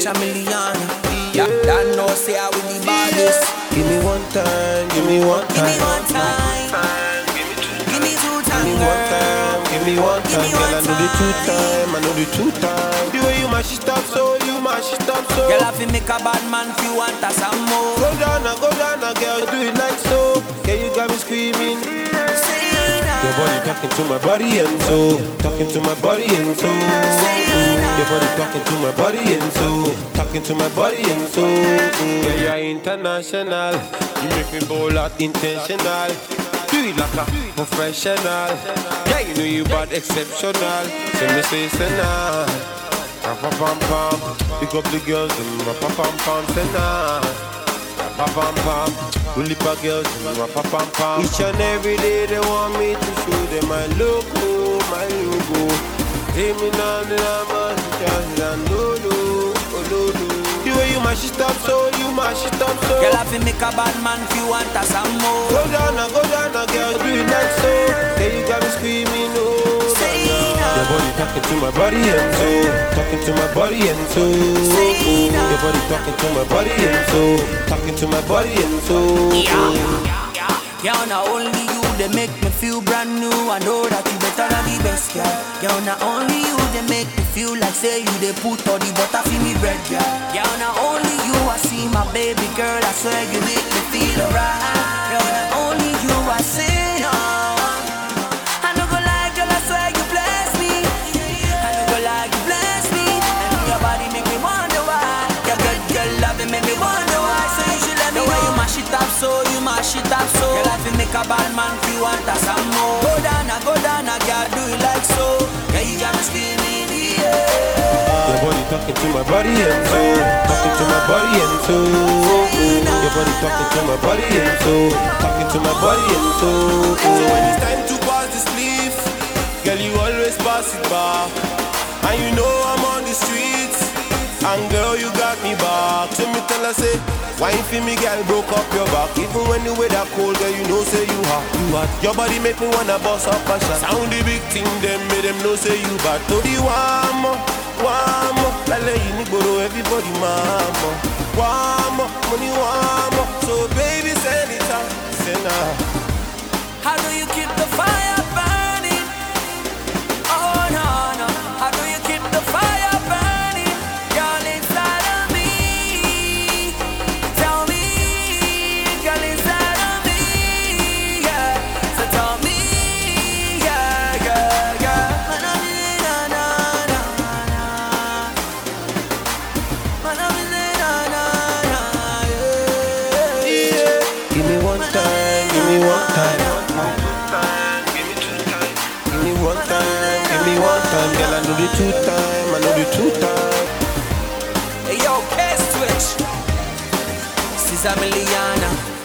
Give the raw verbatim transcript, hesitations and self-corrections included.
a million. Yeah, that no say I will be baddest. Give me one time, give me one Give me time. one time. Give me two Give time, me one girl. time, give me one Give time, me girl. one I know the two time. time, I know the two time. The way you mash it up, so you mash it up, so. Girl, I feel make a bad man feel want us some more. Go down, now, go down, now, girl, do it like so. Yeah, you got me screaming. Your body talking to my body and soul, talking to my body and soul. Your body talking to my body and soul, talking to my body and soul. Yeah, you're international. You make me bowl out intentional. Do it like a professional. Yeah, you know you bad exceptional. So me say say nah. Rappa pam pam. Pick up the girls and rappa pam pam. Say nah. Rappa pam pam. Bully pa girls and rappa pam pam. Each and every day they want me to show them my logo, my logo. Hey me now the man just and no no, oh no no. The way you mash it up so, you mash it up so. Girl, I feel make a bad man feel want us some more. Go down now, go down now, girl, do it like so. Yeah, you got me screaming, oh. Say Your body talking to my body and soul, talking to my body and soul. Your body talking to my body and soul, talking to my body and soul. Yeah, not only you, they make me feel brand new. I know that you better than the best, yeah. Yeah, not only you, they make me feel like say you they put all the butter for me bread, yeah. Yeah, not only you, I see my baby girl. I swear you make me feel alright. Yeah, not only you, I say no. I no go lie, girl, I swear you bless me. I no go lie, you bless me. And your body make me wonder why. Your good girl love it make me wonder why. So you should let me know. You mash it up so, you mash it up so. Girl, I feel make a bad man feel want us some more. Go down, now, go down, now, girl, do it like so. Yeah, you got me screaming, yeah. Your body talking to my body and soul, talking to my body and soul. Your body talking to my body and soul, talking to my body and soul. So when it's time to pass this leaf, girl, you always pass it back. And you know I'm on the streets, and girl, you got me back. So me tell her say, wine for me, girl, broke up your back. Even when the weather cold, girl, you know say you hot, you hot. Your body make me wanna bust up a shot. Sound the big thing, them make them know say you bad. To the warm up, warm up, lale you boro everybody mama. Warm up, money warm up. So baby, send it out, send out. How do you keep the fire burning? Oh no, no. How do you keep the fire burning? Girl inside of me. Tell me, girl inside of me. Yeah. So tell me, yeah, yeah, yeah. Na na na na na. Na na na na, yeah. Yeah. Give me one time, give me one time. Give me one time, give me one time, girl. I know the two time, I know the two time. Hey yo, K-Switch. This is a Miliana.